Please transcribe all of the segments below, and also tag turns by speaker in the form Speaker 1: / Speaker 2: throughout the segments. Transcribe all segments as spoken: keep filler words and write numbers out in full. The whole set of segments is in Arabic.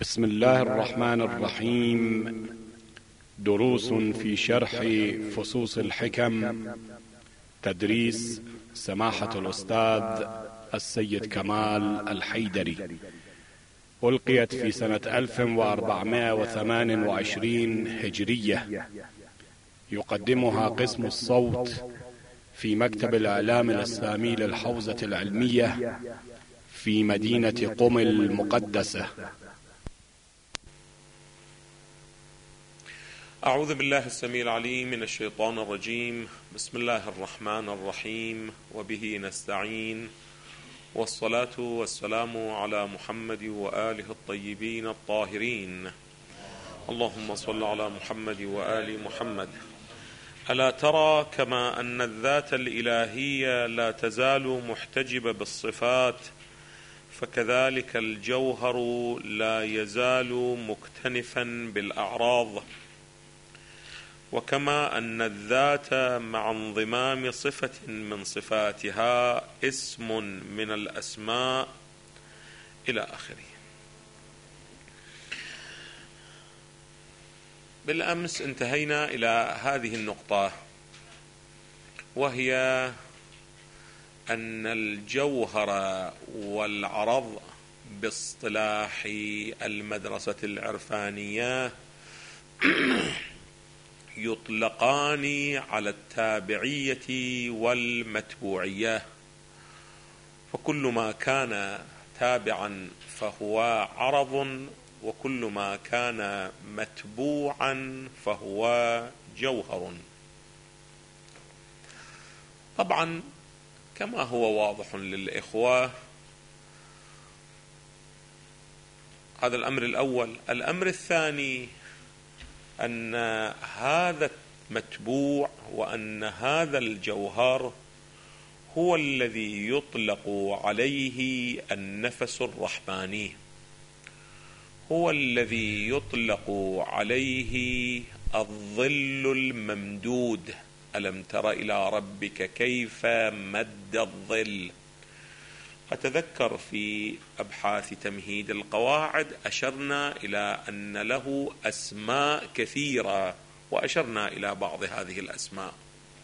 Speaker 1: بسم الله الرحمن الرحيم. دروس في شرح فصوص الحكم، تدريس سماحة الأستاذ السيد كمال الحيدري، ألقيت في سنة ألف وأربعمائة وثمان وعشرين هجرية. يقدمها قسم الصوت في مكتب الإعلام الإسلامي للحوزة العلمية في مدينة قم المقدسة.
Speaker 2: أعوذ بالله السميع العليم من الشيطان الرجيم. بسم الله الرحمن الرحيم، وبه نستعين، والصلاة والسلام على محمد وآله الطيبين الطاهرين. اللهم صل على محمد وآل محمد. ألا ترى كما أن الذات الإلهية لا تزال محتجبة بالصفات، فكذلك الجوهر لا يزال مكتنفا بالأعراض. وكما أن الذات مع انضمام صفة من صفاتها اسم من الأسماء إلى آخره. بالأمس انتهينا إلى هذه النقطة، وهي أن الجوهر والعرض باصطلاح المدرسة العرفانية يطلقان على التابعية والمتبوعية، فكل ما كان تابعا فهو عرض، وكل ما كان متبوعا فهو جوهر. طبعا كما هو واضح للإخوة، هذا الأمر الأول. الأمر الثاني أن هذا المتبوع وأن هذا الجوهر هو الذي يطلق عليه النفس الرحماني، هو الذي يطلق عليه الظل الممدود. ألم تر إلى ربك كيف مد الظل؟ أتذكر في أبحاث تمهيد القواعد أشرنا إلى أن له أسماء كثيرة، وأشرنا إلى بعض هذه الأسماء.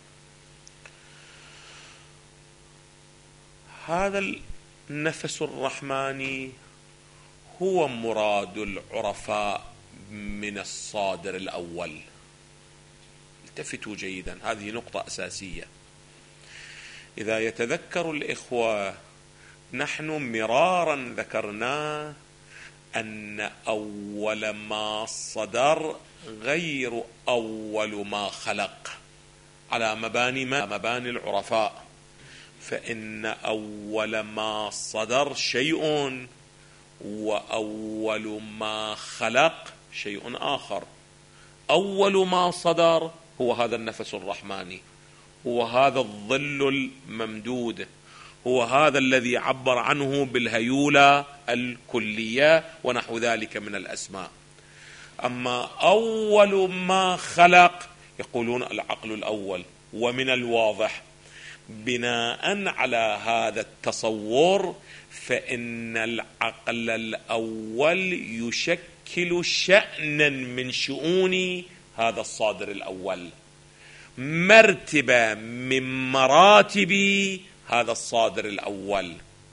Speaker 2: هذا النفس الرحماني هو مراد العرفاء من الصادر الأول. التفتوا جيدا، هذه نقطة أساسية. إذا يتذكر الإخوة، نحن مرارا ذكرنا أن أول ما صدر غير أول ما خلق، على مباني ما مباني العرفاء. فإن أول ما صدر شيء، وأول ما خلق شيء آخر. أول ما صدر هو هذا النفس الرحماني، هو هذا الظل الممدود، هو هذا الذي عبر عنه بالهيولة الكلية ونحو ذلك من الأسماء. أما أول ما خلق يقولون العقل الأول. ومن الواضح بناء على هذا التصور فإن العقل الأول يشكل شأنا من شؤون هذا الصادر الأول، مرتبة من مراتب هذا الصادر الأول.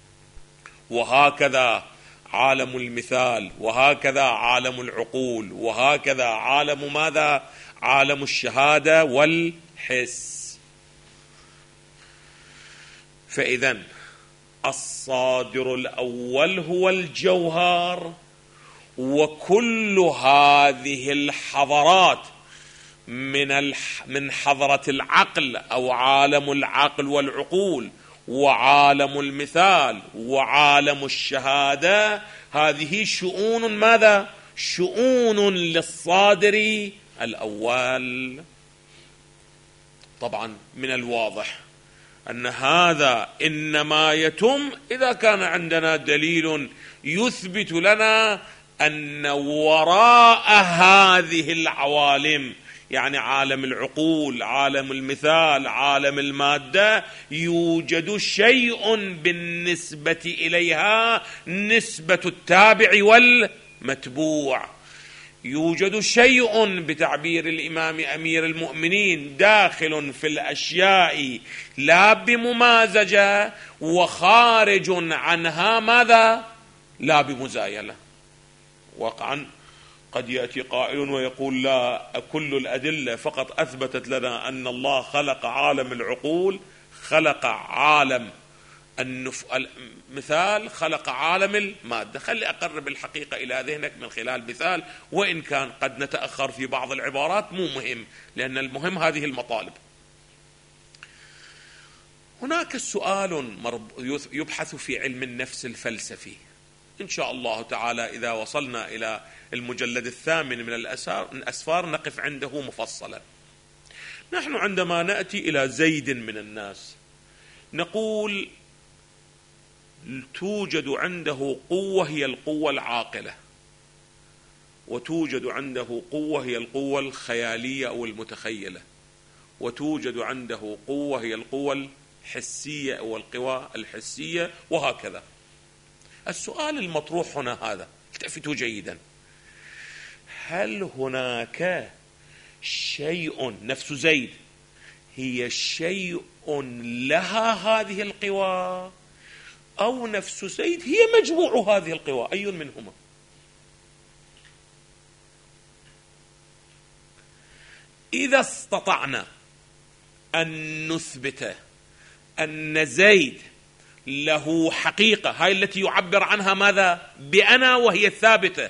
Speaker 2: وهكذا عالم المثال، وهكذا عالم العقول، وهكذا عالم ماذا؟ عالم الشهادة والحس. فإذن الصادر الأول هو الجوهر، وكل هذه الحضارات من من حضرة العقل أو عالم العقل والعقول، وعالم المثال، وعالم الشهادة، هذه شؤون ماذا؟ شؤون للصادر الأول. طبعا من الواضح أن هذا إنما يتم إذا كان عندنا دليل يثبت لنا أن وراء هذه العوالم، يعني عالم العقول، عالم المثال، عالم المادة، يوجد شيء بالنسبة إليها نسبة التابع متبوع. يوجد شيء بتعبير الإمام أمير المؤمنين داخل في الأشياء لا بممازجة، وخارج عنها ماذا؟ لا بمزايلة. واقعا قد يأتي قائل ويقول لا، كل الأدلة فقط أثبتت لنا أن الله خلق عالم العقول، خلق عالم النف... مثال خلق عالم المادة. خلي أقرب الحقيقة إلى ذهنك من خلال مثال، وإن كان قد نتأخر في بعض العبارات مو مهم، لأن المهم هذه المطالب. هناك سؤال يبحث في علم النفس الفلسفي، إن شاء الله تعالى إذا وصلنا إلى المجلد الثامن من الأسفار نقف عنده مفصلا. نحن عندما نأتي إلى زيد من الناس نقول توجد عنده قوة هي القوة العاقلة، وتوجد عنده قوة هي القوة الخيالية أو المتخيلة، وتوجد عنده قوة هي القوة الحسية أو القوى الحسية، وهكذا. السؤال المطروح هنا هذا، التفتوا جيدا، هل هناك شيء نفس زيد هي شيء لها هذه القوى، أو نفس زيد هي مجموع هذه القوى؟ أي منهما؟ إذا استطعنا أن نثبت أن زيد له حقيقة، هاي التي يعبر عنها ماذا؟ بأنا، وهي الثابتة،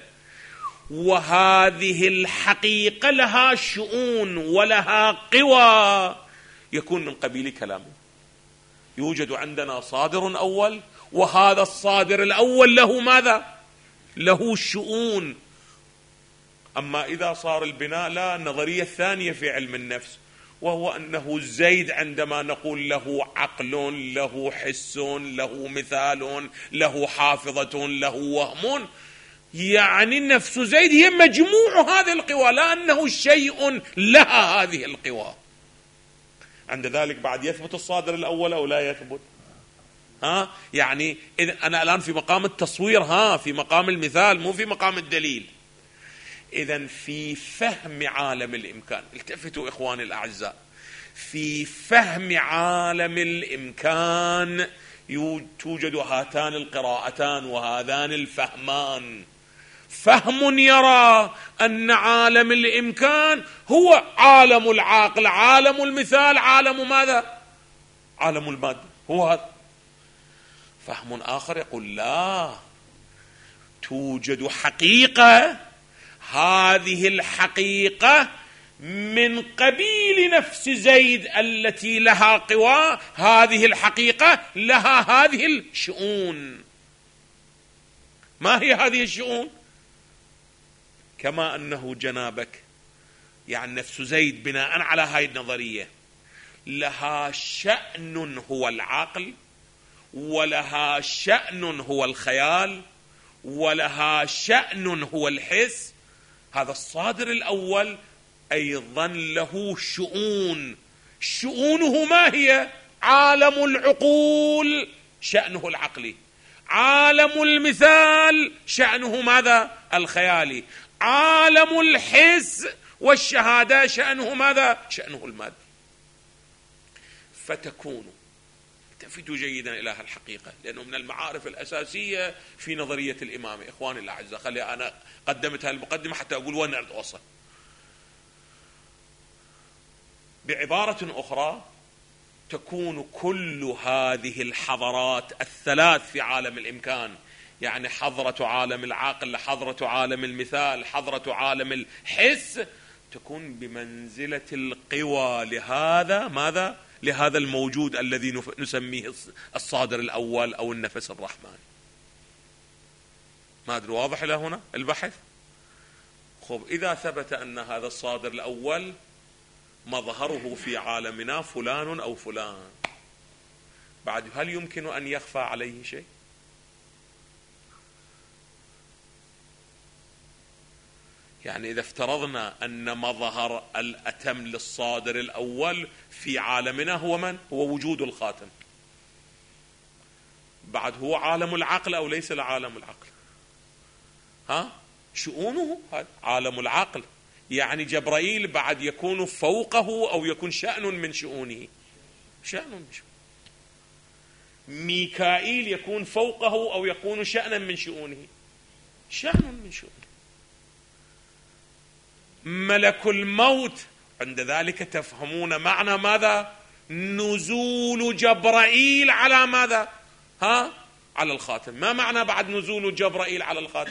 Speaker 2: وهذه الحقيقة لها شؤون ولها قوى، يكون من قبيل كلامه. يوجد عندنا صادر أول، وهذا الصادر الأول له ماذا؟ له شؤون. أما إذا صار البناء لا، النظرية الثانية في علم النفس، وهو أنه زيد عندما نقول له عقل، له حس، له مثال، له حافظة، له وهم، يعني نفس زيد هي مجموع هذه القوى، لا أنه شيء لها هذه القوى. عند ذلك بعد يثبت الصادر الأول أو لا يثبت؟ ها يعني إذا أنا الآن في مقام التصوير، ها في مقام المثال، مو في مقام الدليل. إذن في فهم عالم الإمكان، التفتوا إخواني الأعزاء، في فهم عالم الإمكان توجد هاتان القراءتان وهذان الفهمان. فهم يرى أن عالم الإمكان هو عالم العقل، عالم المثال، عالم ماذا؟ عالم المادة، هو هذا. فهم آخر يقول لا، توجد حقيقة، هذه الحقيقة من قبيل نفس زيد التي لها قوى، هذه الحقيقة لها هذه الشؤون. ما هي هذه الشؤون؟ كما أنه جنابك يعني نفس زيد بناء على هذه النظرية لها شأن هو العقل، ولها شأن هو الخيال، ولها شأن هو الحس، هذا الصادر الأول أيضا له شؤون. شؤونه ما هي؟ عالم العقول شأنه العقلي، عالم المثال شأنه ماذا؟ الخيالي، عالم الحس والشهادة شأنه ماذا؟ شأنه المادي. فتكون، التفتوا جيدا إلى الحقيقة، لأنه من المعارف الأساسية في نظرية الإمامة. إخواني الأعزاء، خلي أنا قدمت هالمقدمة حتى أقول وين أريد أوصل. بعبارة أخرى، تكون كل هذه الحضارات الثلاث في عالم الإمكان، يعني حضرة عالم العقل، حضرة عالم المثال، حضرة عالم الحس، تكون بمنزلة القوى لهذا ماذا؟ لهذا الموجود الذي نسميه الصادر الأول أو النفس الرحمن. ما أدري واضح إلى هنا البحث؟ خب إذا ثبت أن هذا الصادر الأول مظهره في عالمنا فلان أو فلان، بعد هل يمكن أن يخفى عليه شيء؟ يعني إذا افترضنا أن مظهر الأتم للصادر الأول في عالمنا هو من؟ هو وجود الخاتم، بعد هو عالم العقل أو ليس لعالم العقل؟ ها؟ شؤونه هذا عالم العقل. يعني جبرائيل بعد يكون فوقه أو يكون شأن من شؤونه، شأن من شؤونه. ميكائيل يكون فوقه أو يكون شأنا من شؤونه، شأن من شؤونه. ملك الموت، عند ذلك تفهمون معنى ماذا؟ نزول جبرائيل على ماذا؟ ها؟ على الخاتم. ما معنى بعد نزول جبرائيل على الخاتم؟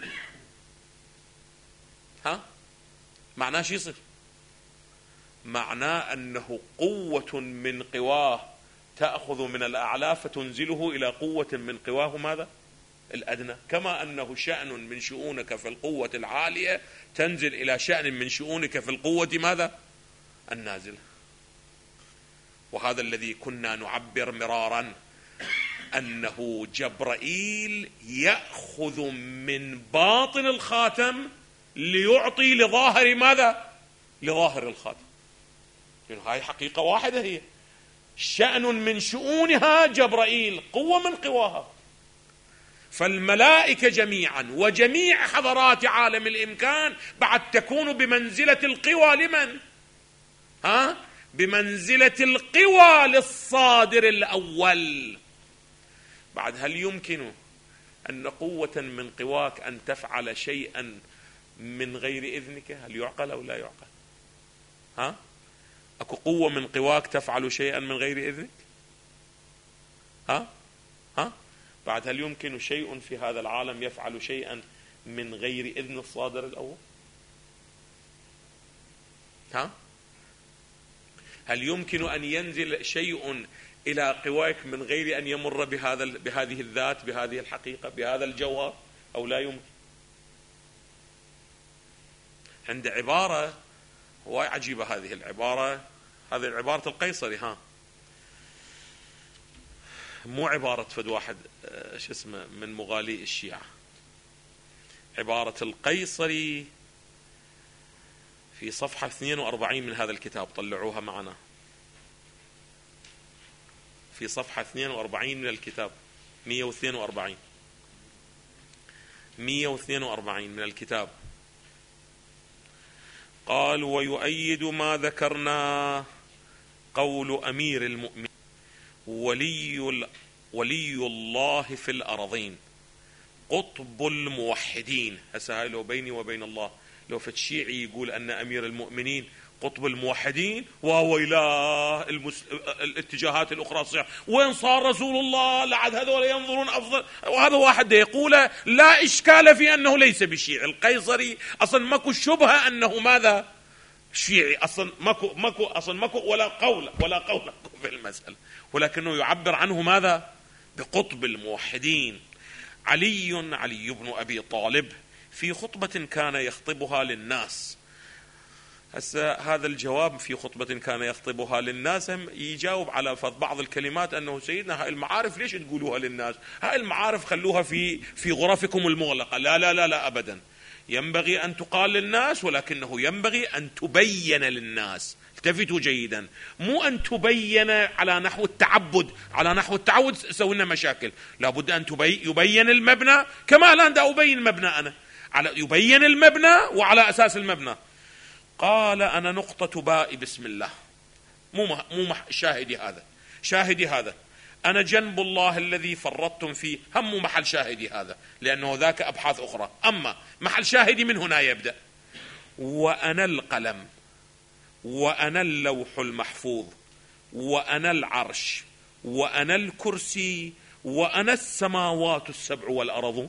Speaker 2: ها؟ معناه شو يصير؟ معناه أنه قوة من قواه تأخذ من الأعلى فتنزله إلى قوة من قواه ماذا؟ الأدنى. كما أنه شأن من شؤونك في القوة العالية تنزل إلى شأن من شؤونك في القوة ماذا؟ النازلة. وهذا الذي كنا نعبر مرارا أنه جبرائيل يأخذ من باطن الخاتم ليعطي لظاهر ماذا؟ لظاهر الخاتم. يعني هاي حقيقة واحدة، هي شأن من شؤونها جبرائيل، قوة من قواها. فالملائكة جميعا وجميع حضرات عالم الإمكان بعد تكون بمنزلة القوى لمن؟ ها؟ بمنزلة القوى للصادر الأول. بعد هل يمكن أن قوة من قواك أن تفعل شيئا من غير إذنك؟ هل يعقل أو لا يعقل؟ ها؟ أكو قوة من قواك تفعل شيئا من غير إذنك؟ ها؟ ها؟ بعد هل يمكن شيء في هذا العالم يفعل شيئا من غير إذن الصادر الأول؟ ها؟ هل يمكن أن ينزل شيء إلى قواك من غير أن يمر بهذا بهذه الذات، بهذه الحقيقة، بهذا الجوهر، أو لا يمكن؟ عند عبارة واي عجيبة هذه العبارة، هذه عبارة القيصري، ها مو عبارة فد واحد شو اسمه من مغالي الشيعة، عبارة القيصري في صفحة اثنين وأربعين من هذا الكتاب، طلعوها معنا في صفحة اثنين وأربعين من الكتاب، مئة واثنين وأربعين مئة واثنين وأربعين من الكتاب. قال: ويؤيد ما ذكرنا قول أمير المؤمنين ولي ولي الله في الأرضين قطب الموحدين. هسه هاي لو بيني وبين الله، لو فتشيعي يقول أن أمير المؤمنين قطب الموحدين وويلاه المس... الاتجاهات الأخرى صحيح، وين صار رسول الله؟ لعد هذول ينظرون أفضل، وهذا واحد يقول لا إشكال في أنه ليس بشيعي. القيصري أصلا ماكو شبهة أنه ماذا؟ شيعي. أصلا ماكو ماكو أصلا ماكو ولا قول ولا قول في المسألة، ولكنه يعبر عنه ماذا؟ بقطب الموحدين. علي علي بن أبي طالب في خطبة كان يخطبها للناس. هسه هذا الجواب في خطبة كان يخطبها للناس يجاوب على بعض الكلمات أنه سيدنا هاي المعارف ليش تقولوها للناس؟ هاي المعارف خلوها في في غرفكم المغلقة. لا لا لا لا أبدا، ينبغي أن تقال للناس، ولكنه ينبغي أن تبين للناس. التفتوا جيدا، مو أن تبين على نحو التعبد. على نحو التعبد سوينا مشاكل. لابد أن يبين المبنى كما لا دا أبين مبنى أنا، على يبين المبنى وعلى أساس المبنى. قال: أنا نقطة باء بسم الله، مو مح مو مح شاهدي هذا، شاهدي هذا أنا جنب الله الذي فرطتم فيه، هم محل شاهدي هذا، لأنه ذاك أبحاث أخرى. أما محل شاهدي من هنا يبدأ. وأنا القلم، وأنا اللوح المحفوظ، وأنا العرش، وأنا الكرسي، وأنا السماوات السبع والأرض.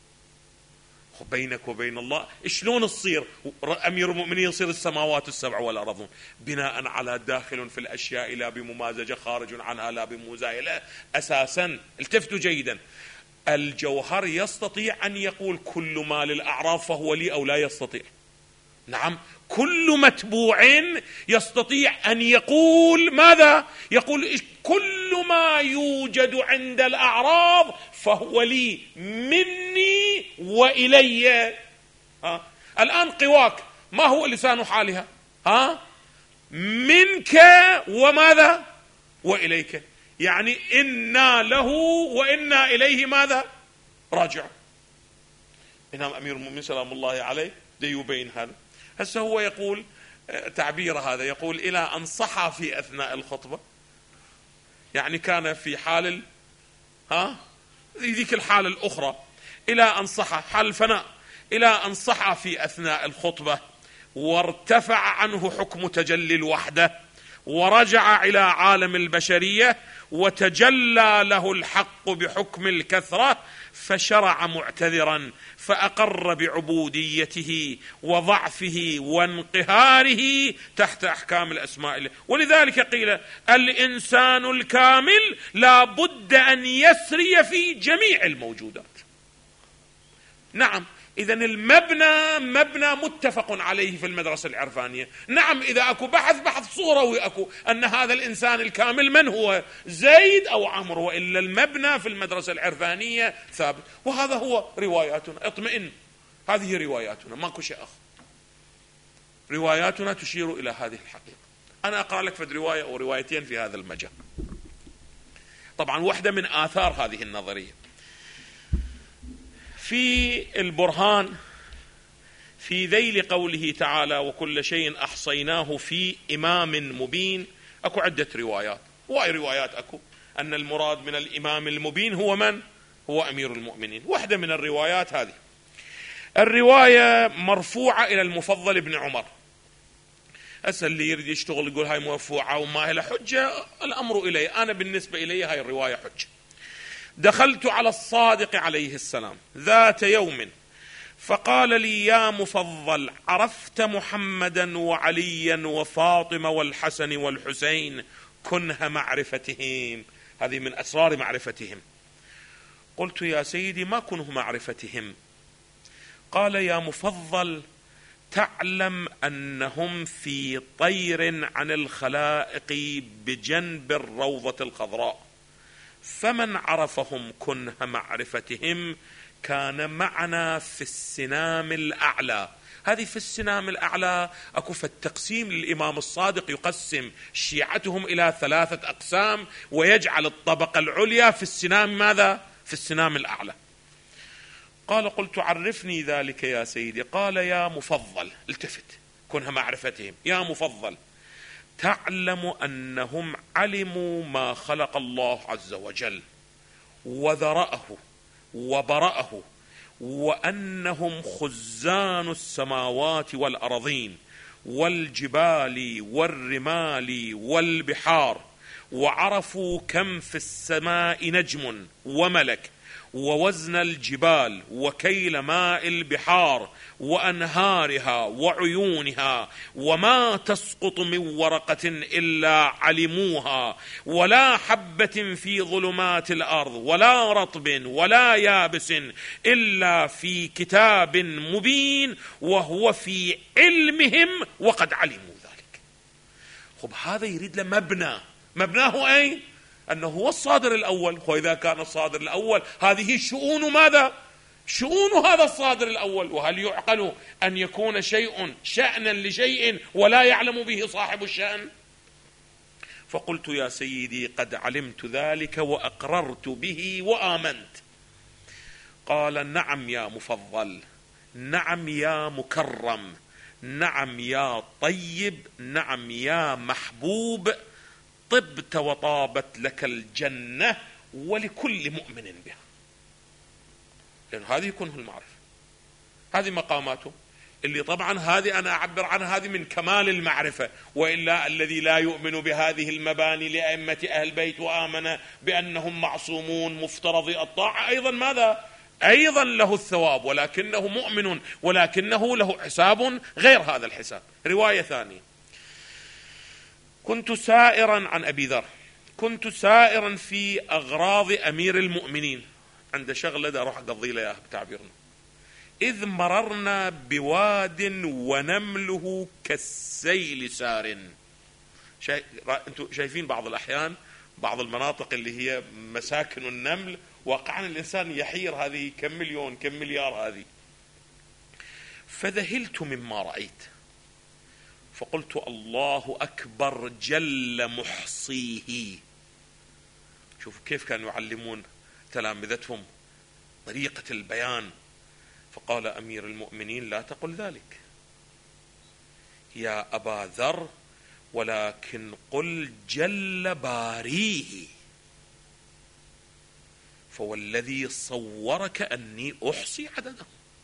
Speaker 2: بينك وبين الله شلون تصير أمير المؤمنين يصير السماوات السبع والأرض؟ بناء على داخل في الأشياء لا بممازجة، خارج عنها لا بمزايلة. أساسا التفتوا جيدا، الجوهر يستطيع أن يقول كل ما للأعراض فهو لي أو لا يستطيع؟ نعم، كل متبوع يستطيع أن يقول ماذا؟ يقول كل ما يوجد عند الأعراض فهو لي مني وإلي. ها؟ الآن قواك ما هو لسان حالها؟ ها؟ منك وماذا؟ وإليك. يعني إنا له وإنا إليه ماذا؟ راجع. إمام أمير المؤمنين سلام الله عليه يبين هذا. هسه هو يقول تعبير هذا، يقول إلى أن صحى في أثناء الخطبة، يعني كان في حال ها ذيك الحالة الأخرى، إلى أن صحى حال الفناء، إلى أن صحى في أثناء الخطبة وارتفع عنه حكم تجلي الوحدة ورجع إلى عالم البشرية وتجلى له الحق بحكم الكثرة، فشرع معتذرا فأقر بعبوديته وضعفه وانقهاره تحت أحكام الأسماء. ولذلك قيل الإنسان الكامل لا بد أن يسري في جميع الموجودات. نعم، إذن المبنى مبنى متفق عليه في المدرسة العرفانية. نعم، إذا أكو بحث بحث صوروي أكو أن هذا الإنسان الكامل من هو، زيد أو عمرو، وإلا المبنى في المدرسة العرفانية ثابت. وهذا هو رواياتنا، اطمئن، هذه رواياتنا، ماكو شيء آخر. رواياتنا تشير إلى هذه الحقيقة. أنا أقرأ لك في رواية أو روايتين في هذا المجال. طبعا واحدة من آثار هذه النظرية في البرهان في ذيل قوله تعالى وكل شيء أحصيناه في إمام مبين، أكو عدة روايات، واي روايات أكو أن المراد من الإمام المبين هو من؟ هو أمير المؤمنين. واحدة من الروايات هذه الرواية مرفوعة إلى المفضل بن عمر. أسأل اللي يريد يشتغل يقول هاي مرفوعة وما لها حجة، الأمر إلي، أنا بالنسبة إلي هاي الرواية حجة. دخلت على الصادق عليه السلام ذات يوم فقال لي يا مفضل عرفت محمدا وعليا وفاطمة والحسن والحسين كنه معرفتهم، هذه من أسرار معرفتهم. قلت يا سيدي ما كنه معرفتهم؟ قال يا مفضل تعلم أنهم في طير عن الخلائق بجنب الروضة الخضراء، فمن عرفهم كنه معرفتهم كان معنا في السنام الأعلى. هذه في السنام الأعلى أكو في التقسيم للإمام الصادق، يقسم شيعتهم إلى ثلاثة أقسام ويجعل الطبقة العليا في السنام ماذا؟ في السنام الأعلى. قال قلت عرفني ذلك يا سيدي. قال يا مفضل، التفت، كنه معرفتهم، يا مفضل تعلم أنهم علموا ما خلق الله عز وجل وذرأه وبرأه، وأنهم خزان السماوات والأرضين والجبال والرمال والبحار، وعرفوا كم في السماء نجم وملك، ووزن الجبال وكيل ماء البحار وأنهارها وعيونها، وما تسقط من ورقة إلا علموها، ولا حبة في ظلمات الأرض ولا رطب ولا يابس إلا في كتاب مبين وهو في علمهم وقد علموا ذلك. خب هذا يريد له مبنى، مبناه أين؟ أنه هو الصادر الأول. وإذا كان الصادر الأول هذه شؤون ماذا؟ شؤون هذا الصادر الأول. وهل يعقل أن يكون شيء شأنا لشيء ولا يعلم به صاحب الشأن؟ فقلت يا سيدي قد علمت ذلك وأقررت به وآمنت. قال نعم يا مفضل، نعم يا مكرم، نعم يا طيب، نعم يا محبوب، طبت وطابت لك الجنة ولكل مؤمن بها. لأن هذه يكون المعرفة، هذه مقاماته اللي طبعا هذه أنا أعبر عنها هذه من كمال المعرفة. وإلا الذي لا يؤمن بهذه المباني لأئمة أهل البيت وآمن بأنهم معصومون مفترضي الطاعة أيضا ماذا؟ أيضا له الثواب، ولكنه مؤمن، ولكنه له حساب غير هذا الحساب. رواية ثانية، كنت سائرا عن أبي ذر، كنت سائرا في أغراض أمير المؤمنين، عند شغلة دا روح قضي له بتعبيرنا، إذ مررنا بواد ونمله كالسيل سار. شايف أنتم شايفين بعض الأحيان بعض المناطق اللي هي مساكن النمل، واقعا الإنسان يحير هذه كم مليون كم مليار هذه. فذهلت مما رأيت فقلت الله أكبر جل محصيه. شوفوا كيف كانوا يعلمون تلامذتهم طريقة البيان. فقال أمير المؤمنين لا تقل ذلك يا أبا ذر، ولكن قل جل باريه فوالذي صورك أني أحصي عددهم.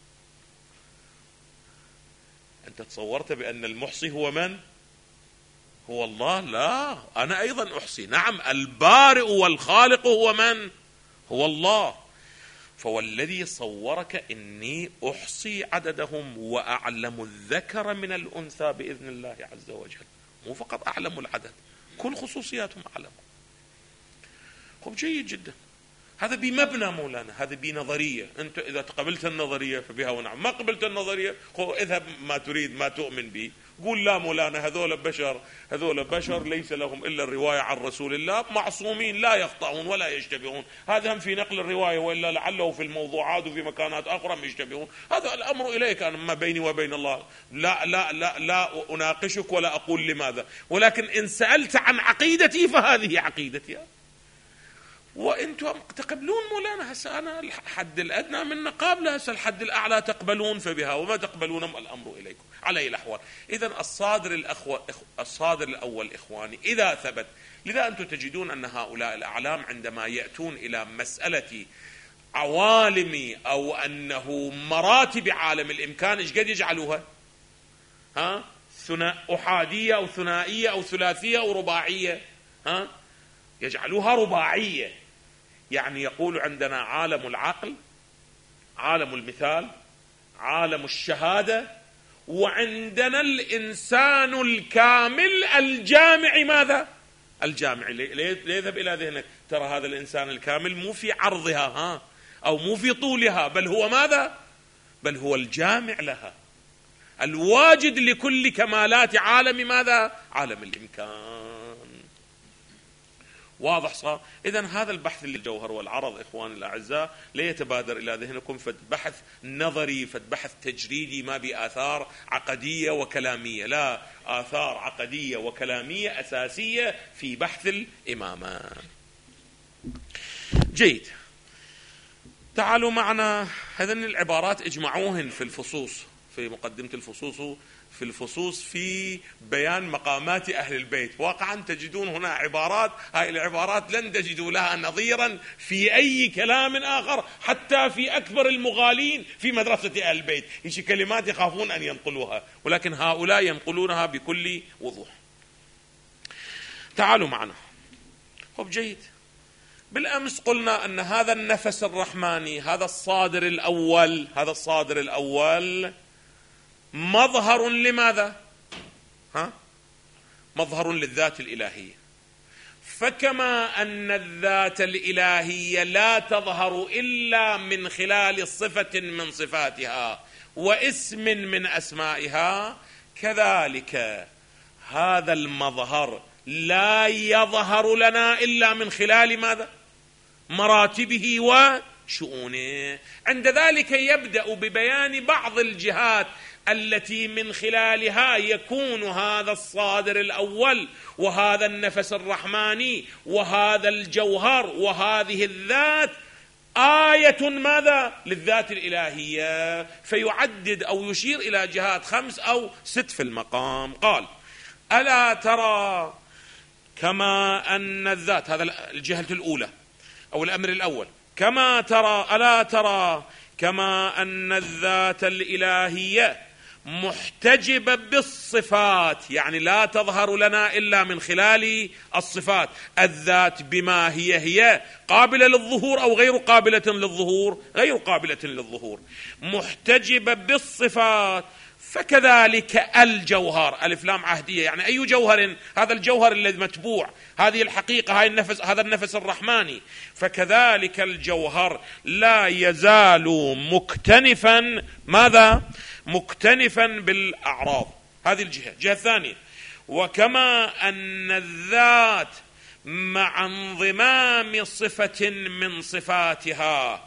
Speaker 2: أنت تصورت بأن المحصي هو من؟ هو الله؟ لا، أنا أيضا أحصي. نعم، البارئ والخالق هو من؟ هو الله. فوالذي صورك إني أحصي عددهم وأعلم الذكر من الأنثى بإذن الله عز وجل. مو فقط أعلم العدد، كل خصوصياتهم أعلم. خب جيد جدا، هذا بمبنى مولانا، هذا بنظرية. أنت إذا تقبلت النظرية فبها ونعم، ما قبلت النظرية اذهب ما تريد ما تؤمن به، قول لا مولانا هذول بشر، هذول بشر ليس لهم إلا الرواية عن رسول الله، معصومين لا يخطئون ولا يشتبهون. هذا هم في نقل الرواية، وإلا لعله في الموضوعات وفي مكانات أخرى يشتبهون. هذا الأمر إليك، أنا ما بيني وبين الله، لا لا لا لا أناقشك ولا أقول لماذا، ولكن إن سألت عن عقيدتي فهذه عقيدتي. وانتم تقبلون مولانا، هسه انا الحد الادنى من قابله، هسه الحد الاعلى تقبلون فبها، وما تقبلون الامر اليكم. على اي الاحوال، اذا الصادر الاخوه الصادر الاول اخواني اذا ثبت، لذا انتم تجدون ان هؤلاء الاعلام عندما ياتون الى مساله عوالم او انه مراتب عالم الامكان، ايش قد يجعلوها؟ ها؟ ثناء احاديه او ثنائيه او ثلاثيه او رباعيه، ها؟ يجعلوها رباعيه. يعني يقول عندنا عالم العقل، عالم المثال، عالم الشهادة، وعندنا الإنسان الكامل الجامع. ماذا؟ الجامع. ليذهب إلى ذهنك ترى هذا الإنسان الكامل مو في عرضها ها أو مو في طولها، بل هو ماذا؟ بل هو الجامع لها، الواجد لكل كمالات عالم ماذا؟ عالم الإمكان. واضح صار؟ إذن هذا البحث للجوهر والعرض إخواني الأعزاء لا يتبادر إلى ذهنكم فبحث نظري، فبحث تجريدي ما بآثار عقدية وكلامية، لا، آثار عقدية وكلامية أساسية في بحث الإمامة. جيد، تعالوا معنا هذين العبارات اجمعوهن في الفصوص، في مقدمة الفصوص، في الفصوص في بيان مقامات أهل البيت. واقعا تجدون هنا عبارات، هاي العبارات لن تجدوا لها نظيرا في أي كلام آخر، حتى في أكبر المغالين في مدرسة أهل البيت، هيش كلمات يخافون أن ينقلوها، ولكن هؤلاء ينقلونها بكل وضوح. تعالوا معنا. طب جيد، بالأمس قلنا أن هذا النفس الرحماني، هذا الصادر الأول، هذا الصادر الأول مظهر لماذا؟ ها؟ مظهر للذات الإلهية. فكما أن الذات الإلهية لا تظهر إلا من خلال صفة من صفاتها واسم من أسمائها، كذلك هذا المظهر لا يظهر لنا إلا من خلال ماذا؟ مراتبه وشؤونه. عند ذلك يبدأ ببيان بعض الجهات التي من خلالها يكون هذا الصادر الأول وهذا النفس الرحماني وهذا الجوهر وهذه الذات آية ماذا؟ للذات الإلهية. فيعدد أو يشير إلى جهات خمس أو ست في المقام. قال: ألا ترى كما أن الذات، هذا الجهة الأولى أو الأمر الأول، كما ترى ألا ترى كما أن الذات الإلهية محتجبة بالصفات، يعني لا تظهر لنا إلا من خلال الصفات. الذات بما هي هي قابلة للظهور أو غير قابلة للظهور؟ غير قابلة للظهور. محتجبة بالصفات. فكذلك الجوهر، ألف لام عهدية، يعني أي جوهر؟ هذا الجوهر الذي متبوع، هذه الحقيقة، هاي النفس، هذا النفس الرحماني. فكذلك الجوهر لا يزال مكتنفا، ماذا؟ مكتنفا بالأعراض. هذه الجهة. الجهة الثانية: وكما أن الذات مع انضمام صفة من صفاتها،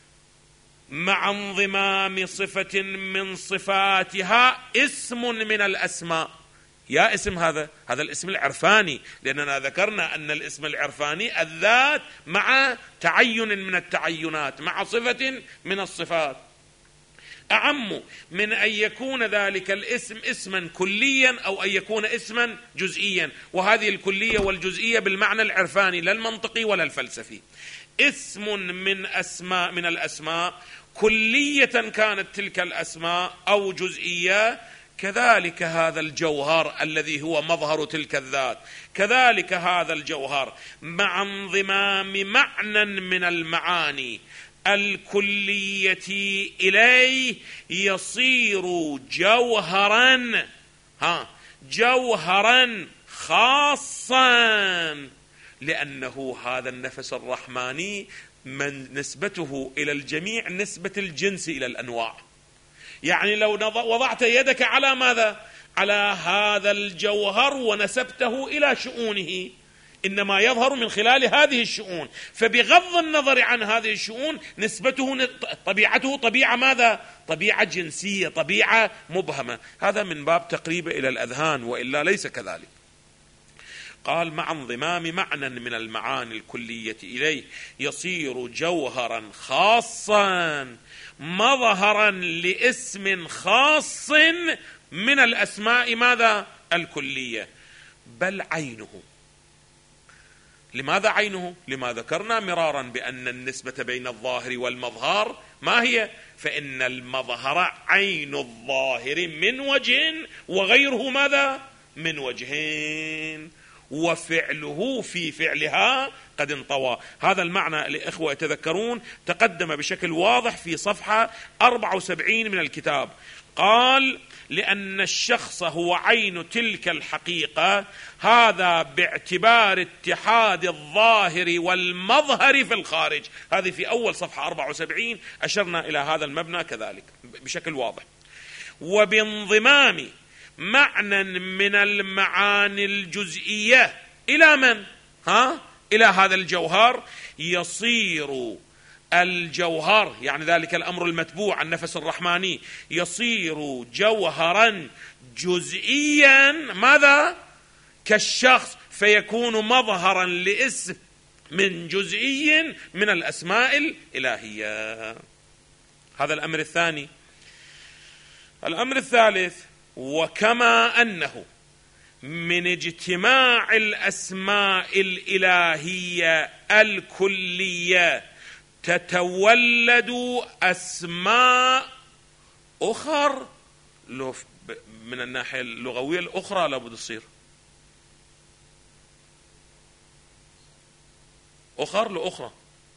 Speaker 2: مع انضمام صفة من صفاتها اسم من الأسماء. يا اسم هذا؟ هذا الاسم العرفاني، لأننا ذكرنا أن الاسم العرفاني الذات مع تعين من التعينات، مع صفة من الصفات. أعم من أن يكون ذلك الاسم اسما كليا أو أن يكون اسما جزئيا. وهذه الكلية والجزئية بالمعنى العرفاني لا المنطقي ولا الفلسفي. اسم من أسماء من الأسماء كلية كانت تلك الأسماء أو جزئية، كذلك هذا الجوهر الذي هو مظهر تلك الذات، كذلك هذا الجوهر مع انضمام معنى من المعاني الكلية إليه يصير جوهرا ها جوهرا خاصا، لأنه هذا النفس الرحماني من نسبته إلى الجميع نسبة الجنس إلى الأنواع. يعني لو وضعت يدك على ماذا؟ على هذا الجوهر ونسبته إلى شؤونه، إنما يظهر من خلال هذه الشؤون، فبغض النظر عن هذه الشؤون نسبته طبيعته طبيعة ماذا؟ طبيعة جنسية، طبيعة مبهمة. هذا من باب تقريب إلى الأذهان، وإلا ليس كذلك. قال مع انضمام معنى من المعاني الكلية إليه يصير جوهرا خاصا مظهرا لاسم خاص من الأسماء ماذا؟ الكلية، بل عينه. لماذا عينه؟ لما ذكرنا مرارا بأن النسبة بين الظاهر والمظهر ما هي؟ فإن المظهر عين الظاهر من وجه وغيره ماذا؟ من وجهين، وفعله في فعلها قد انطوى. هذا المعنى الإخوة يتذكرون تقدم بشكل واضح في صفحة أربعة وسبعين من الكتاب. قال لأن الشخص هو عين تلك الحقيقة، هذا باعتبار اتحاد الظاهر والمظهر في الخارج. هذه في أول صفحة أربعة وسبعين أشرنا إلى هذا المبنى كذلك بشكل واضح. وبانضمام معنى من المعاني الجزئية إلى من؟ ها؟ إلى هذا الجوهر يصير الجوهر، يعني ذلك الأمر المتبوع النفس الرحماني، يصير جوهرا جزئيا ماذا؟ كالشخص، فيكون مظهرا لاسم من جزئي من الأسماء الإلهية. هذا الأمر الثاني. الأمر الثالث: وكما أنه من اجتماع الأسماء الإلهية الكلية تتولد أسماء أخر، من الناحية اللغوية الأخرى لابد تصير أخر لأخرى.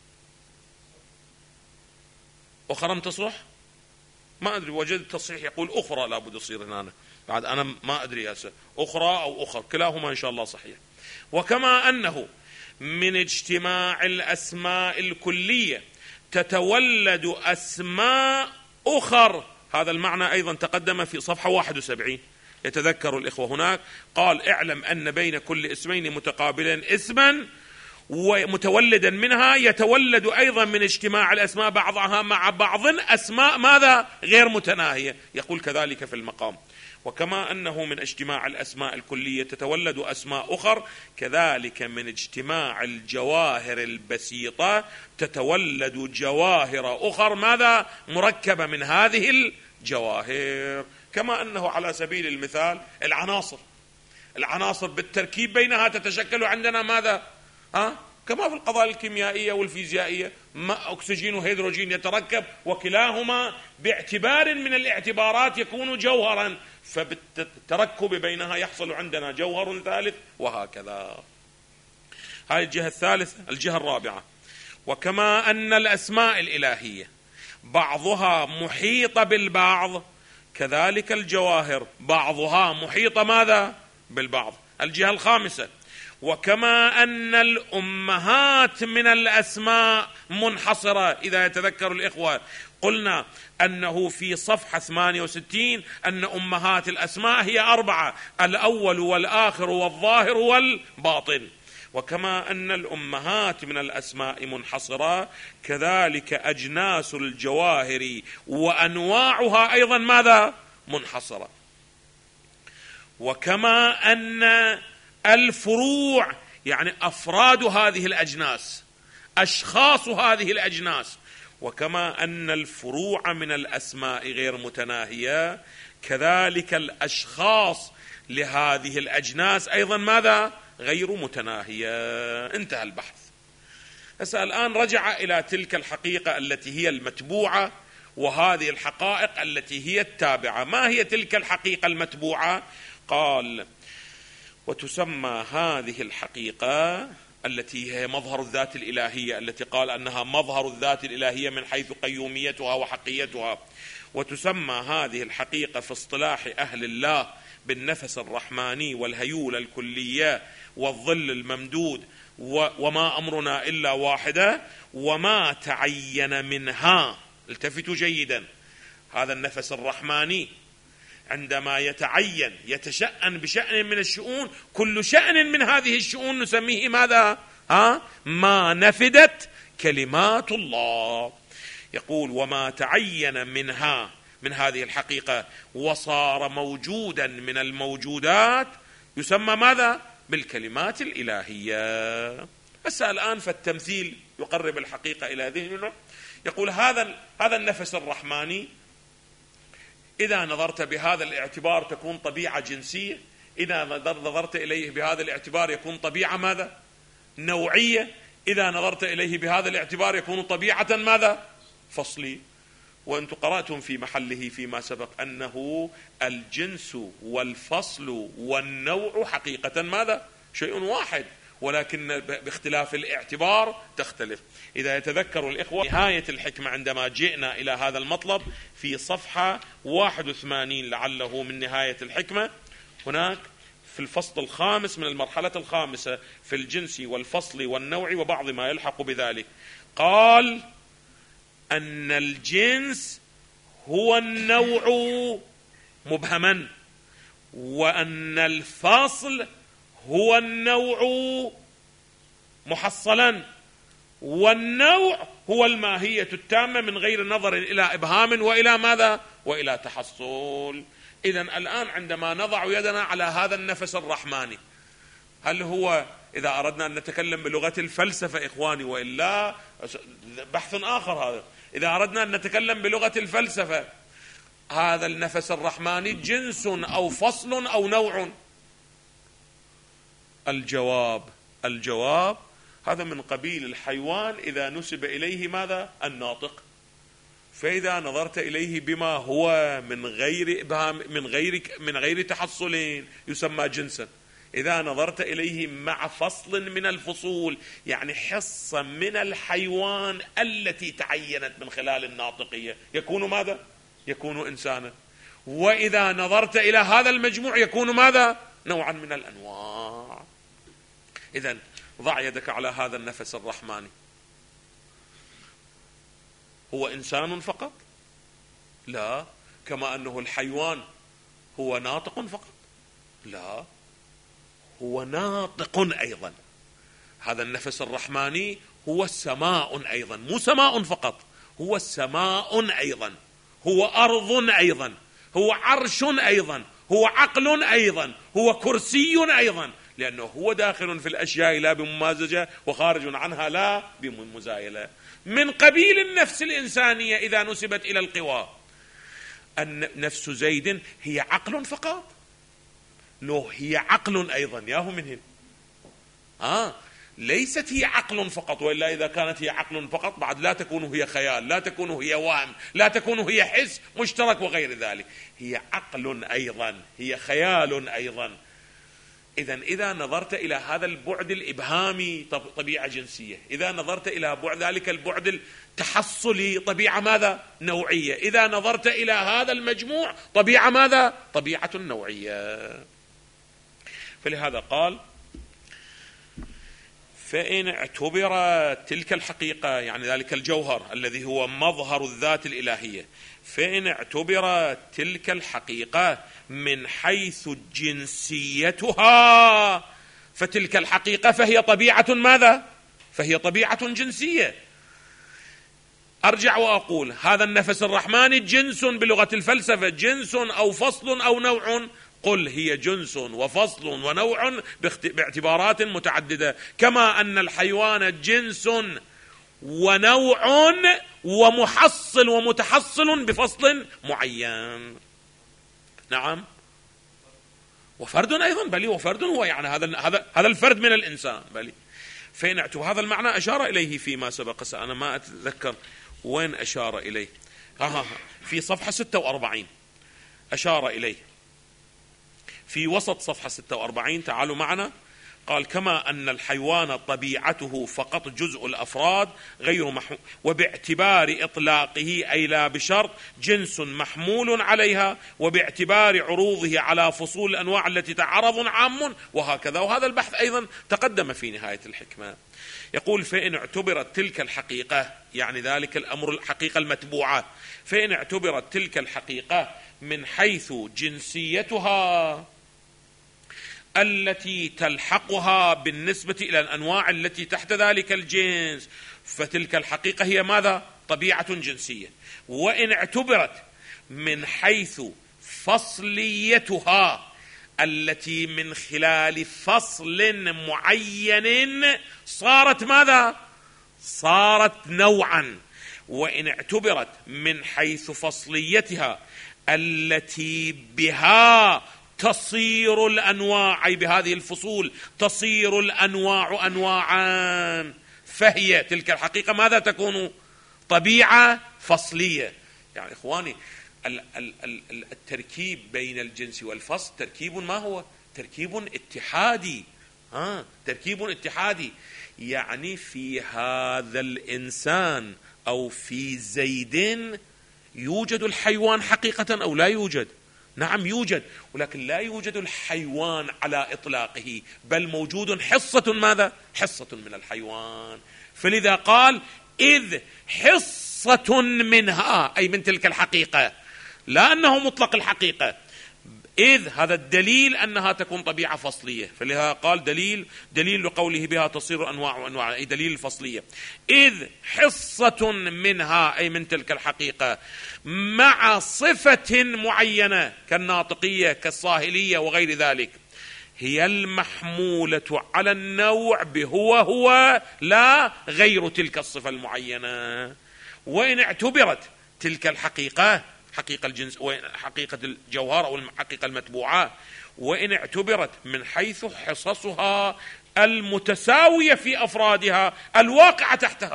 Speaker 2: أخرى تصلح؟ ما أدري، وجدت تصحيح يقول أخرى لابد تصير هنا، بعد أنا ما أدري يا سيد، أخرى أو أخر كلاهما إن شاء الله صحيح. وكما أنه من اجتماع الأسماء الكلية تتولد أسماء أخر، هذا المعنى أيضا تقدم في صفحة واحد وسبعين. يتذكر الإخوة هناك قال: اعلم أن بين كل اسمين متقابلين اسما ومتولدا منها يتولد أيضا من اجتماع الأسماء بعضها مع بعض أسماء ماذا؟ غير متناهية. يقول كذلك في المقام: وكما أنه من اجتماع الأسماء الكلية تتولد أسماء أخر، كذلك من اجتماع الجواهر البسيطة تتولد جواهر أخر ماذا؟ مركبة من هذه الجواهر. كما أنه على سبيل المثال العناصر العناصر بالتركيب بينها تتشكل عندنا ماذا؟ ها؟ كما في القضايا الكيميائية والفيزيائية، ماء أكسجين وهيدروجين يتركب، وكلاهما باعتبار من الاعتبارات يكون جوهرا، فبالتركب بينها يحصل عندنا جوهر ثالث، وهكذا. هذه الجهة الثالثة. الجهة الرابعة: وكما أن الأسماء الإلهية بعضها محيطة بالبعض، كذلك الجواهر بعضها محيطة ماذا؟ بالبعض. الجهة الخامسة: وكما أن الأمهات من الأسماء منحصرة. إذا يتذكر الإخوة قلنا أنه في صفحة ثمانية وستين أن أمهات الأسماء هي أربعة: الأول والآخر والظاهر والباطن. وكما أن الأمهات من الأسماء منحصرة، كذلك أجناس الجواهر وأنواعها أيضا ماذا؟ منحصرة. وكما أن الفروع، يعني أفراد هذه الأجناس، أشخاص هذه الأجناس وكما أن الفروع من الأسماء غير متناهية، كذلك الأشخاص لهذه الأجناس أيضا ماذا؟ غير متناهية. انتهى البحث. هسه الآن رجع إلى تلك الحقيقة التي هي المتبوعة وهذه الحقائق التي هي التابعة. ما هي تلك الحقيقة المتبوعة؟ قال: وتسمى هذه الحقيقة التي هي مظهر الذات الإلهية، التي قال أنها مظهر الذات الإلهية من حيث قيوميتها وحقيتها، وتسمى هذه الحقيقة في اصطلاح أهل الله بالنفس الرحماني والهيولة الكلية والظل الممدود، وما أمرنا إلا واحدة، وما تعين منها. التفتوا جيدا، هذا النفس الرحماني عندما يتعين يتشأن بشأن من الشؤون، كل شأن من هذه الشؤون نسميه ماذا؟ ها؟ ما نفدت كلمات الله. يقول: وما تعين منها، من هذه الحقيقة، وصار موجودا من الموجودات، يسمى ماذا؟ بالكلمات الإلهية. بس الآن فالتمثيل يقرب الحقيقة إلى ذهننا. يقول: هذا هذا النفس الرحماني إذا نظرت بهذا الاعتبار تكون طبيعة جنسية، إذا نظرت إليه بهذا الاعتبار يكون طبيعة ماذا؟ نوعية، إذا نظرت إليه بهذا الاعتبار يكون طبيعة ماذا؟ فصلي. وأنتم قرأتم في محله فيما سبق أنه الجنس والفصل والنوع حقيقة ماذا؟ شيء واحد، ولكن باختلاف الاعتبار تختلف. إذا يتذكر الإخوة نهاية الحكمة عندما جئنا إلى هذا المطلب في صفحة واحد وثمانين لعله من نهاية الحكمة، هناك في الفصل الخامس من المرحلة الخامسة في الجنس والفصل والنوع وبعض ما يلحق بذلك، قال أن الجنس هو النوع مبهما، وأن الفصل هو النوع محصلا، والنوع هو الماهية التامة من غير نظر إلى إبهام وإلى ماذا؟ وإلى تحصل. إذن الآن عندما نضع يدنا على هذا النفس الرحماني، هل هو إذا أردنا أن نتكلم بلغة الفلسفة إخواني، وإلا بحث آخر هذا، إذا أردنا أن نتكلم بلغة الفلسفة، هذا النفس الرحماني جنس أو فصل أو نوع؟ الجواب الجواب هذا من قبيل الحيوان إذا نسب إليه ماذا؟ الناطق. فإذا نظرت إليه بما هو من غير إبهام، من غير من غير تحصل، يسمى جنسا. إذا نظرت إليه مع فصل من الفصول، يعني حصة من الحيوان التي تعينت من خلال الناطقية، يكون ماذا؟ يكون إنسانا. وإذا نظرت إلى هذا المجموع يكون ماذا؟ نوعا من الأنواع. إذن ضع يدك على هذا النفس الرحماني، هو إنسان فقط؟ لا. كما أنه الحيوان هو ناطق فقط؟ لا، هو ناطق أيضا. هذا النفس الرحماني هو السماء أيضا، مو سماء فقط، هو السماء أيضا، هو أرض أيضا، هو عرش أيضا، هو عقل أيضا، هو كرسي أيضا، لأنه هو داخل في الأشياء لا بممازجة وخارج عنها لا بمزايلة. من قبيل النفس الإنسانية إذا نسبت إلى القوى، النفس زيد هي عقل فقط؟ لو هي عقل أيضا، ياهو من هنا آه ليست هي عقل فقط، وإلا إذا كانت هي عقل فقط بعد لا تكون هي خيال، لا تكون هي وهم، لا تكون هي حس مشترك وغير ذلك، هي عقل أيضا، هي خيال أيضا. إذن إذا نظرت إلى هذا البعد الإبهامي طبيعة جنسية، إذا نظرت إلى بعد ذلك البعد التحصلي طبيعة ماذا؟ نوعية، إذا نظرت إلى هذا المجموع طبيعة ماذا؟ طبيعة نوعية. فلهذا قال: فإن اعتبر تلك الحقيقة، يعني ذلك الجوهر الذي هو مظهر الذات الإلهية، فإن اعتبر تلك الحقيقة من حيث جنسيتها، فتلك الحقيقة فهي طبيعة ماذا؟ فهي طبيعة جنسية. أرجع وأقول هذا النفس الرحماني جنس بلغة الفلسفة، جنس أو فصل أو نوع؟ قل هي جنس وفصل ونوع باعتبارات متعددة، كما أن الحيوان جنس ونوع ومحصل ومتحصل بفصل معين. نعم، وفرد أيضا، بل وفرد هو يعني هذا هذا هذا الفرد من الإنسان، بل فإن اعتبر هذا المعنى أشار إليه فيما سبق، أنا ما أتذكر وين أشار إليه، ها في صفحة ستة وأربعين أشار إليه، في وسط صفحة ستة وأربعين، تعالوا معنا. قال: كما أن الحيوان طبيعته فقط جزء الأفراد غير محمول، وباعتبار إطلاقه أي لا بشرط جنس محمول عليها، وباعتبار عروضه على فصول الأنواع التي تعرض عام، وهكذا. وهذا البحث أيضا تقدم في نهاية الحكمة. يقول: فإن اعتبرت تلك الحقيقة، يعني ذلك الأمر الحقيقة المتبوعة، فإن اعتبرت تلك الحقيقة من حيث جنسيتها التي تلحقها بالنسبة إلى الأنواع التي تحت ذلك الجنس، فتلك الحقيقة هي ماذا؟ طبيعة جنسية. وإن اعتبرت من حيث فصليتها التي من خلال فصل معين صارت ماذا؟ صارت نوعا. وإن اعتبرت من حيث فصليتها التي بها تصير الأنواع، أي بهذه الفصول تصير الأنواع أنواعا، فهي تلك الحقيقة ماذا تكون؟ طبيعة فصلية. يعني إخواني، التركيب بين الجنس والفصل تركيب ما هو؟ تركيب اتحادي. ها تركيب اتحادي، يعني في هذا الإنسان أو في زيد يوجد الحيوان حقيقة أو لا يوجد؟ نعم يوجد، ولكن لا يوجد الحيوان على إطلاقه، بل موجود حصة ماذا؟ حصة من الحيوان. فلذا قال: إذ حصة منها، أي من تلك الحقيقة، لا أنه مطلق الحقيقة، إذ هذا الدليل أنها تكون طبيعة فصلية. فلذا قال دليل دليل لقوله بها تصير أنواع وأنواع، أي دليل الفصلية. إذ حصة منها، أي من تلك الحقيقة، مع صفة معينة كالناطقية كالصاهلية وغير ذلك، هي المحمولة على النوع بهو هو لا غير تلك الصفة المعينة. وإن اعتبرت تلك الحقيقة حقيقة الجنس وحقيقة الجوهر أو الحقيقة المتبوعة، وإن اعتبرت من حيث حصصها المتساوية في أفرادها الواقعة تحتها.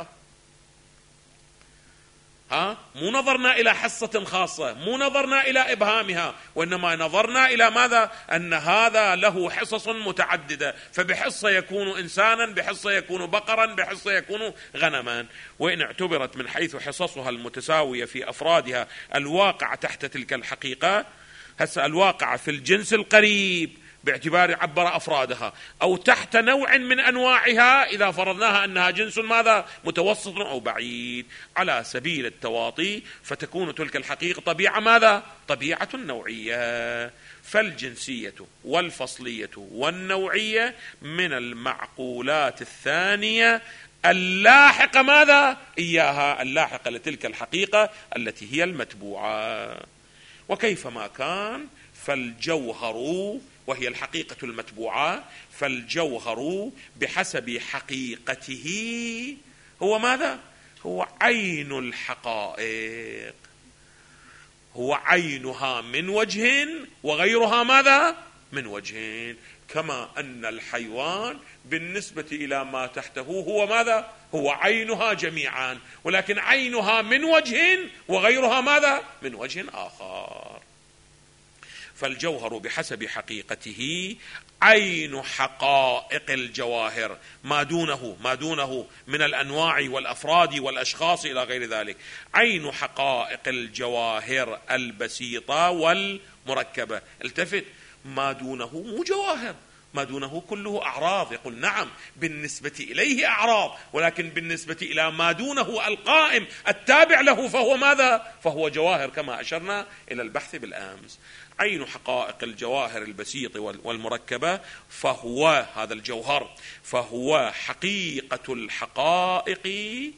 Speaker 2: ها مو نظرنا إلى حصة خاصة، مو نظرنا إلى إبهامها، وإنما نظرنا إلى ماذا؟ أن هذا له حصص متعددة، فبحصة يكون إنسانا، بحصة يكون بقرا، بحصة يكون غنما. وإن اعتبرت من حيث حصصها المتساوية في أفرادها الواقع تحت تلك الحقيقة، هسه الواقع في الجنس القريب باعتبار عبر أفرادها، أو تحت نوع من أنواعها إذا فرضناها أنها جنس ماذا؟ متوسط أو بعيد، على سبيل التواطي، فتكون تلك الحقيقة طبيعة ماذا؟ طبيعة نوعية. فالجنسية والفصلية والنوعية من المعقولات الثانية اللاحقة ماذا؟ إياها، اللاحقة لتلك الحقيقة التي هي المتبوعة. وكيفما كان فالجوهر، وهي الحقيقة المتبوعة، فالجوهر بحسب حقيقته هو ماذا؟ هو عين الحقائق، هو عينها من وجه وغيرها ماذا؟ من وجه. كما أن الحيوان بالنسبة إلى ما تحته هو ماذا؟ هو عينها جميعا، ولكن عينها من وجه وغيرها ماذا؟ من وجه آخر. فالجوهر بحسب حقيقته عين حقائق الجواهر، ما دونه ما دونه من الأنواع والأفراد والأشخاص إلى غير ذلك، عين حقائق الجواهر البسيطة والمركبة. التفت، ما دونه مو جواهر، ما دونه كله أعراض. يقول نعم بالنسبة إليه أعراض، ولكن بالنسبة إلى ما دونه القائم التابع له فهو ماذا؟ فهو جواهر، كما أشرنا إلى البحث بالأمس. عين حقائق الجواهر البسيط والمركبة، فهو هذا الجوهر، فهو حقيقة الحقائق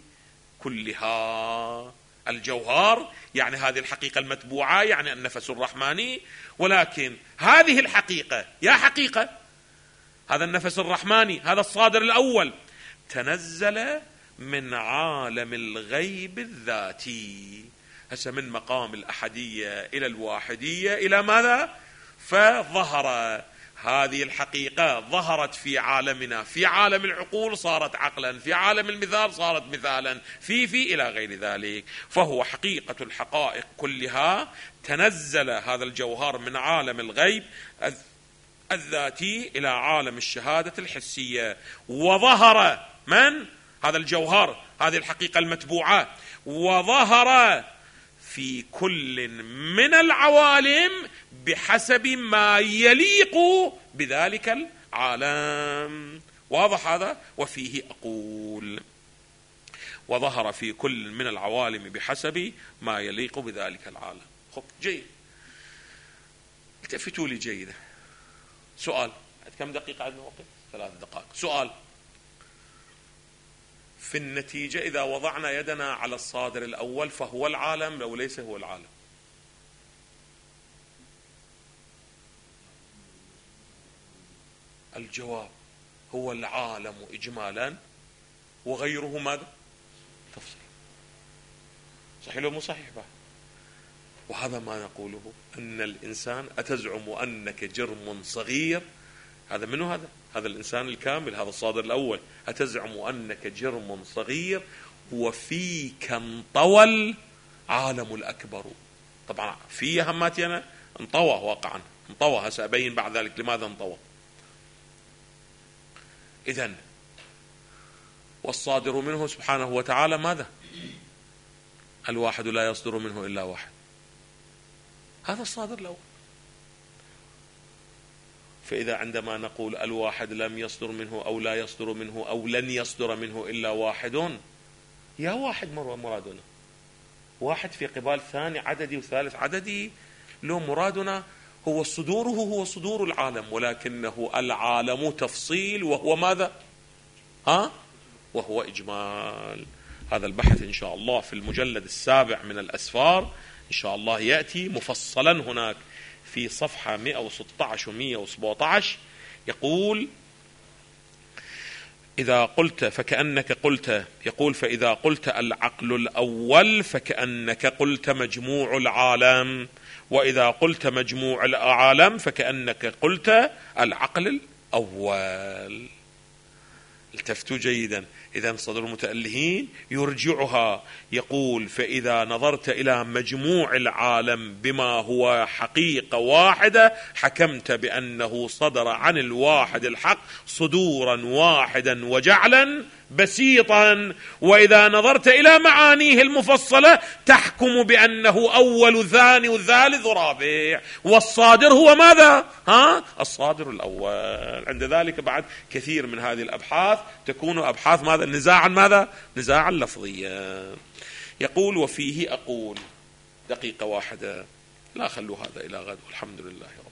Speaker 2: كلها. الجوهر يعني هذه الحقيقة المتبوعة، يعني النفس الرحماني، ولكن هذه الحقيقة يا حقيقة هذا النفس الرحماني، هذا الصادر الأول، تنزل من عالم الغيب الذاتي. هسه من مقام الأحدية إلى الواحدية إلى ماذا؟ فظهر هذه الحقيقة، ظهرت في عالمنا، في عالم العقول صارت عقلا، في عالم المثال صارت مثالا، في في إلى غير ذلك. فهو حقيقة الحقائق كلها. تنزل هذا الجوهر من عالم الغيب الذاتي إلى عالم الشهادة الحسية، وظهر من هذا الجوهر، هذه الحقيقة المتبوعة، وظهر في كل من العوالم بحسب ما يليق بذلك العالم. واضح هذا؟ وفيه أقول وظهر في كل من العوالم بحسب ما يليق بذلك العالم. خب جيد، التفتوا لي جيدا. سؤال، كم دقيقة عندنا وقت؟ ثلاث دقائق. سؤال، في النتيجة إذا وضعنا يدنا على الصادر الأول فهو العالم أو ليس هو العالم؟ الجواب هو العالم إجمالا، وغيره ماذا؟ تفصيل. صحيح لو مو صحيح بقى؟ وهذا ما نقوله، أن الإنسان أتزعم أنك جرم صغير. هذا منه؟ هذا هذا الإنسان الكامل، هذا الصادر الأول. أتزعم أنك جرم صغير وفيك انطوى العالم الأكبر. طبعا في هماتي أنا انطوى، واقعا انطوى. هسه أبين بعد ذلك لماذا انطوى. إذن والصادر منه سبحانه وتعالى ماذا؟ الواحد لا يصدر منه إلا واحد. هذا الصادر الأول. فإذا عندما نقول الواحد لم يصدر منه أو لا يصدر منه أو لن يصدر منه إلا واحد، يا واحد مرادنا واحد في قبال ثاني عددي وثالث عددي، لو مرادنا هو صدوره هو صدور العالم، ولكنه العالم تفصيل وهو ماذا؟ ها؟ وهو إجمال. هذا البحث إن شاء الله في المجلد السابع من الأسفار إن شاء الله يأتي مفصلا هناك في صفحة مئة وستة عشر ومئة وسبعة عشر. يقول إذا قلت فكأنك قلت، يقول فإذا قلت العقل الأول فكأنك قلت مجموع العالم، وإذا قلت مجموع العالم فكأنك قلت العقل الأول. التفتوا جيدا. إذا صدر المتألهين يرجعها، يقول فإذا نظرت إلى مجموع العالم بما هو حقيقة واحدة حكمت بأنه صدر عن الواحد الحق صدورا واحدا وجعلا بسيطا، وإذا نظرت إلى معانيه المفصلة تحكم بأنه أول ثاني وثالث ورابع، والصادر هو ماذا؟ ها؟ الصادر الأول. عند ذلك بعد كثير من هذه الأبحاث تكون أبحاث ماذا؟ نزاعا ماذا؟ نزاعا لفظيا. يقول وفيه أقول. دقيقة واحدة، لا خلوا هذا إلى غد، والحمد لله رب